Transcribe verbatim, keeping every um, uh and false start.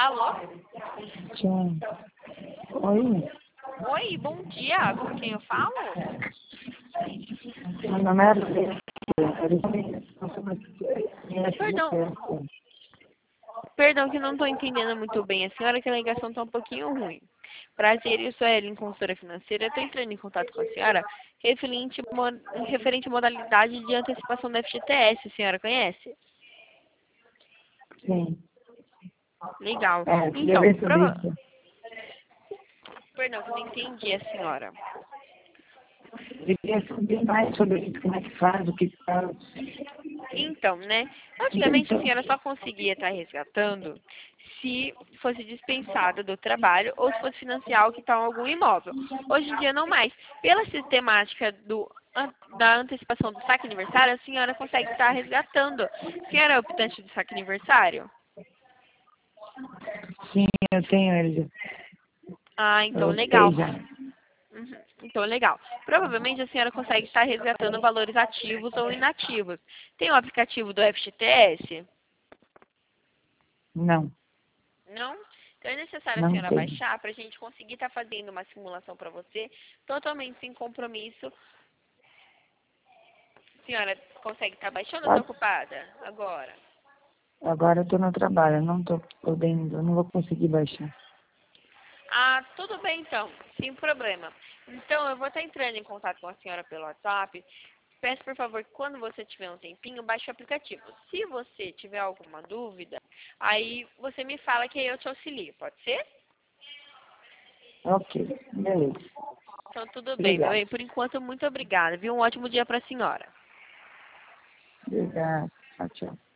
Alô? Sim. Oi, Oi, bom dia. Com quem eu falo? meu nome é Arlene. Perdão. Perdão que não estou entendendo muito bem a senhora, que a ligação está um pouquinho ruim. Prazer, eu sou a Ellen, consultora financeira. Estou entrando em contato com a senhora referente, mo- referente à modalidade de antecipação da F G T S. A senhora conhece? Sim. Legal. É, queria Então, ver sobre prova... isso. Perdão, que eu não entendi a senhora. Queria saber mais sobre isso, como é que faz, o que faz. Então, né? Antigamente a senhora só conseguia estar resgatando se fosse dispensada do trabalho ou se fosse financiar o que está em algum imóvel. Hoje em dia não mais. Pela sistemática do, an- da antecipação do saque aniversário, a senhora consegue estar resgatando. A senhora é optante do saque aniversário? Sim, eu tenho ele. Ah, Eu então legal. optei já. Uhum. Então, legal. Provavelmente a senhora consegue estar resgatando valores ativos ou inativos. Tem o aplicativo do F G T S? Não, Não? Então é necessário a não senhora tenho. baixar para a gente conseguir estar fazendo uma simulação para você, totalmente sem compromisso. A senhora consegue estar baixando ou está Pode? ocupada agora? Agora eu estou no trabalho, não estou podendo, eu não vou conseguir baixar. Ah, tudo bem então, sem problema. Então eu vou estar entrando em contato com a senhora pelo WhatsApp. Peço por favor que quando você tiver um tempinho, baixe o aplicativo. Se você tiver alguma dúvida, aí você me fala que aí eu te auxilio, pode ser? Ok, beleza. Então tudo bem, meu Obrigado. bem. Por enquanto, muito obrigada, viu? Um ótimo dia para a senhora. Obrigado. Tchau, tchau.